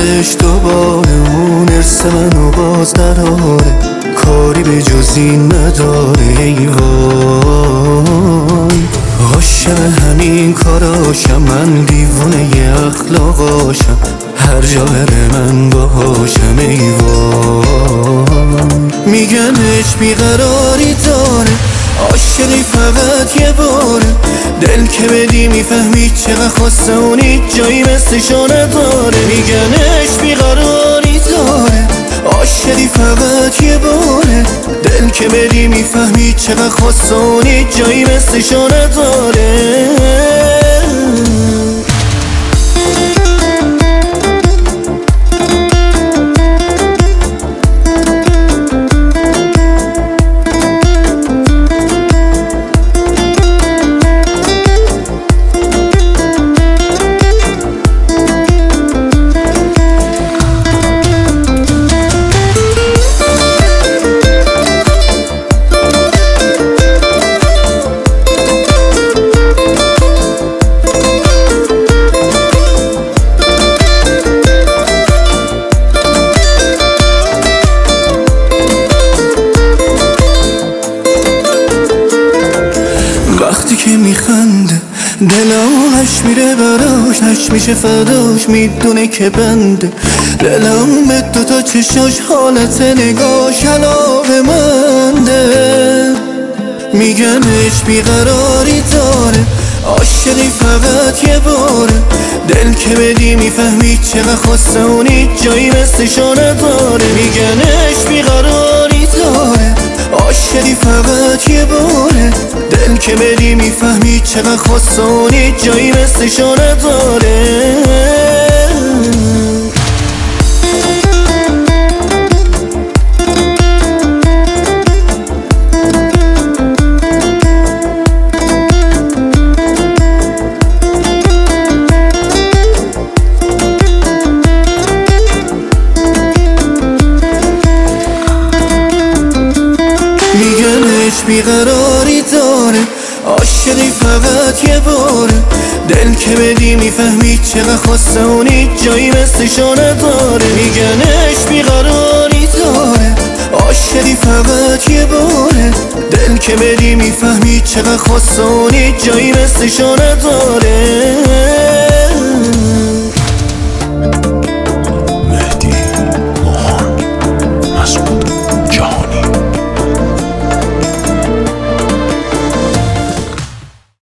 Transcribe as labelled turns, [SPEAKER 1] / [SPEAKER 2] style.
[SPEAKER 1] میگمش دوباره اون ارث منو باز دراره، کاری به جز این نداره. ای وای عاشق همین کاراشم، من دیوونه اخلاقاشم، هر جا بره من باهاشم. ای وای میگنش بیقراری داره، عاشقی فقط یه باره، دل که بدی میفهمی چقدر خواسته اون هیچ جایی مثلشو نداره. میگنش بیقراری داره، عاشقی فقط یه باره، دل که بدی میفهمی چقدر خواسته اون هیچ جایی مثلشو نداره. وقتی که میخنده دلش میره براش، نش میشه فداش، میدونه که بنده دلم به دوتا چشاش، حالت نگاش علاقه منده. میگنش بیقراری داره، عاشقی فقط یه باره، دل که بدی میفهمی چقدر خواسته اون هیچ جایی مثلشو نداره. میگنش بیقراری داره، عاشقی فقط یه باره، دل که بدی میفهمی چقدر خواسته اون هیچ جایی مثلشو نداره. میگنش بیقراری داره، عاشقی فقط یه باره، دل که بدی میفهمی چقدر خواسته اون هیچ جایی مثلشو نداره. میگنش بیقراری داره، عاشقی فقط یه باره، دل که بدی میفهمی چقدر خواسته اون هیچ جایی مثلشو نداره.